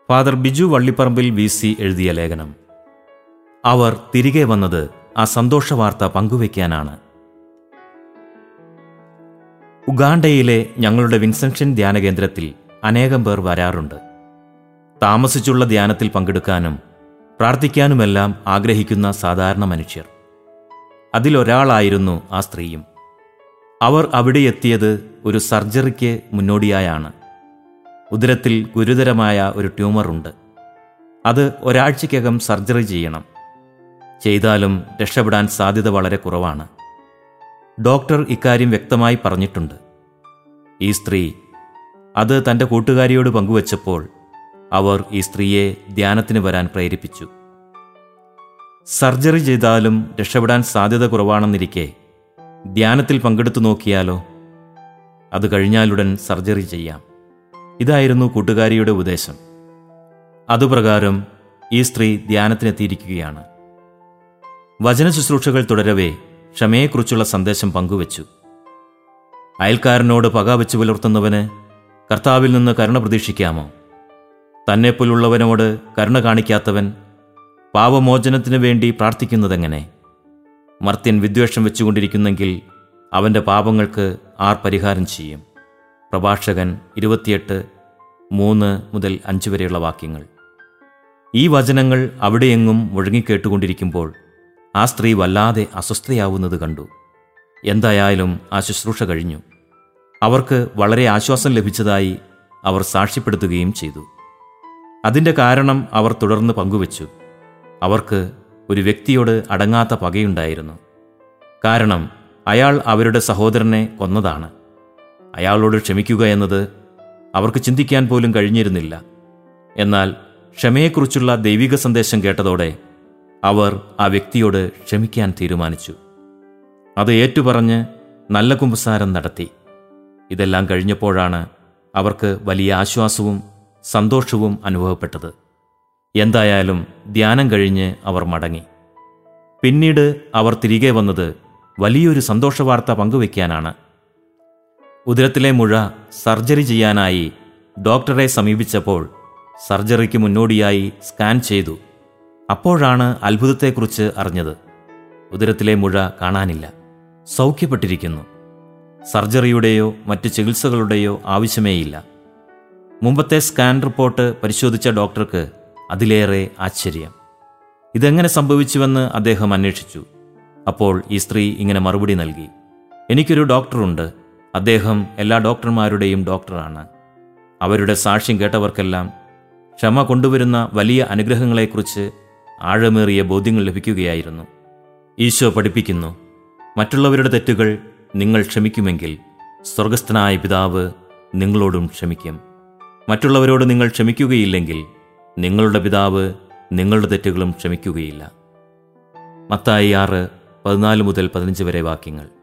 Father Biju വള്ളിപ്പറമ്പിൽ VC എഴുതിയ ലേഖനം. അവർ തിരികെ വന്നത് ആ സന്തോഷവാർത്ത പങ്കുവയ്ക്കാനാണ്. ഉഗാണ്ടയിലെ ഞങ്ങളുടെ വിൻസെൻഷൻ ധ്യാനകേന്ദ്രത്തിൽ അനേകം പേർ വരാറുണ്ട്. താമസിച്ചുള്ള ധ്യാനത്തിൽ പങ്കെടുക്കാനും പ്രാർത്ഥിക്കാനുമെല്ലാം ആഗ്രഹിക്കുന്ന സാധാരണ മനുഷ്യർ. അതിലൊരാളായിരുന്നു ആ സ്ത്രീയും. അവർ അവിടെ എത്തിയത് ഒരു സർജറിക്ക് മുന്നോടിയായാണ്. ഉദരത്തിൽ ഗുരുതരമായ ഒരു ട്യൂമറുണ്ട്. അത് ഒരാഴ്ചയ്ക്കകം സർജറി ചെയ്യണം. ചെയ്താലും രക്ഷപ്പെടാൻ സാധ്യത വളരെ കുറവാണ്. ഡോക്ടർ ഇക്കാര്യം വ്യക്തമായി പറഞ്ഞിട്ടുണ്ട്. ഈ സ്ത്രീ അത് തൻ്റെ കൂട്ടുകാരിയോട് പങ്കുവച്ചപ്പോൾ അവർ ഈ സ്ത്രീയെ ധ്യാനത്തിന് വരാൻ പ്രേരിപ്പിച്ചു. സർജറി ചെയ്താലും രക്ഷപ്പെടാൻ സാധ്യത കുറവാണെന്നിരിക്കെ ധ്യാനത്തിൽ പങ്കെടുത്തു നോക്കിയാലോ? അത് കഴിഞ്ഞാലുടൻ സർജറി ചെയ്യാം. ഇതായിരുന്നു കൂട്ടുകാരിയുടെ ഉപദേശം. അതുപ്രകാരം ഈ സ്ത്രീ ധ്യാനത്തിനെത്തിയിരിക്കുകയാണ്. വചന ശുശ്രൂഷകൾ തുടരവേ ക്ഷമയെക്കുറിച്ചുള്ള സന്ദേശം പങ്കുവച്ചു. അയൽക്കാരനോട് പക വെച്ചു പുലർത്തുന്നവന് കർത്താവിൽ നിന്ന് കരുണ പ്രതീക്ഷിക്കാമോ? തന്നെപ്പോലുള്ളവനോട് കരുണ കാണിക്കാത്തവൻ പാപമോചനത്തിനു വേണ്ടി പ്രാർത്ഥിക്കുന്നതെങ്ങനെ? മർത്യൻ വിദ്വേഷം വെച്ചുകൊണ്ടിരിക്കുന്നെങ്കിൽ അവൻ്റെ പാപങ്ങൾക്ക് ആർ പരിഹാരം ചെയ്യും? പ്രഭാഷകൻ 28:3-5 വരെയുള്ള വാക്യങ്ങൾ. ഈ വചനങ്ങൾ അവിടെയെങ്ങും മുഴങ്ങിക്കേട്ടുകൊണ്ടിരിക്കുമ്പോൾ ആ സ്ത്രീ വല്ലാതെ അസ്വസ്ഥയാവുന്നത് കണ്ടു. എന്തായാലും ആ ശുശ്രൂഷ കഴിഞ്ഞു. അവർക്ക് വളരെ ആശ്വാസം ലഭിച്ചതായി അവർ സാക്ഷ്യപ്പെടുത്തുകയും ചെയ്തു. അതിൻ്റെ കാരണം അവർ തുടർന്ന് പങ്കുവച്ചു. അവർക്ക് ഒരു വ്യക്തിയോട് അടങ്ങാത്ത പകയുണ്ടായിരുന്നു. കാരണം അയാൾ അവരുടെ സഹോദരനെ കൊന്നതാണ്. അയാളോട് ക്ഷമിക്കുക എന്നത് അവർക്ക് ചിന്തിക്കാൻ പോലും കഴിഞ്ഞിരുന്നില്ല. എന്നാൽ ക്ഷമയെക്കുറിച്ചുള്ള ദൈവിക സന്ദേശം കേട്ടതോടെ അവർ ആ വ്യക്തിയോട് ക്ഷമിക്കാൻ തീരുമാനിച്ചു. അത് ഏറ്റുപറഞ്ഞ് നല്ല കുമ്പസാരം നടത്തി. ഇതെല്ലാം കഴിഞ്ഞപ്പോഴാണ് അവർക്ക് വലിയ ആശ്വാസവും സന്തോഷവും അനുഭവപ്പെട്ടത്. എന്തായാലും ധ്യാനം കഴിഞ്ഞ് അവർ മടങ്ങി. പിന്നീട് അവർ തിരികെ വന്നത് വലിയൊരു സന്തോഷവാർത്ത പങ്കുവയ്ക്കാനാണ്. ഉദരത്തിലെ മുഴ സർജറി ചെയ്യാനായി ഡോക്ടറെ സമീപിച്ചപ്പോൾ സർജറിക്ക് മുന്നോടിയായി സ്കാൻ ചെയ്തു. അപ്പോഴാണ് അത്ഭുതത്തെക്കുറിച്ച് അറിഞ്ഞത്. ഉദരത്തിലെ മുഴ കാണാനില്ല, സൗഖ്യപ്പെട്ടിരിക്കുന്നു. സർജറിയുടെയോ മറ്റ് ചികിത്സകളുടെയോ ആവശ്യമേയില്ല. മുമ്പത്തെ സ്കാൻ റിപ്പോർട്ട് പരിശോധിച്ച ഡോക്ടർക്ക് അതിലേറെ ആശ്ചര്യം. ഇതെങ്ങനെ സംഭവിച്ചുവെന്ന് അദ്ദേഹം അന്വേഷിച്ചു. അപ്പോൾ ഈ സ്ത്രീ ഇങ്ങനെ മറുപടി നൽകി: എനിക്കൊരു ഡോക്ടറുണ്ട്. അദ്ദേഹം എല്ലാ ഡോക്ടർമാരുടെയും ഡോക്ടറാണ്. അവരുടെ സാക്ഷ്യം കേട്ടവർക്കെല്ലാം ക്ഷമ കൊണ്ടുവരുന്ന വലിയ അനുഗ്രഹങ്ങളെക്കുറിച്ച് ആഴമേറിയ ബോധ്യങ്ങൾ ലഭിക്കുകയായിരുന്നു. ഈശോ പഠിപ്പിക്കുന്നു, മറ്റുള്ളവരുടെ തെറ്റുകൾ നിങ്ങൾ ക്ഷമിക്കുമെങ്കിൽ സ്വർഗസ്ഥനായ പിതാവ് നിങ്ങളോടും ക്ഷമിക്കും. മറ്റുള്ളവരോട് നിങ്ങൾ ക്ഷമിക്കുകയില്ലെങ്കിൽ നിങ്ങളുടെ പിതാവ് നിങ്ങളുടെ തെറ്റുകളും ക്ഷമിക്കുകയില്ല. മത്തായി 6:14-15 വരെ വാക്യങ്ങൾ.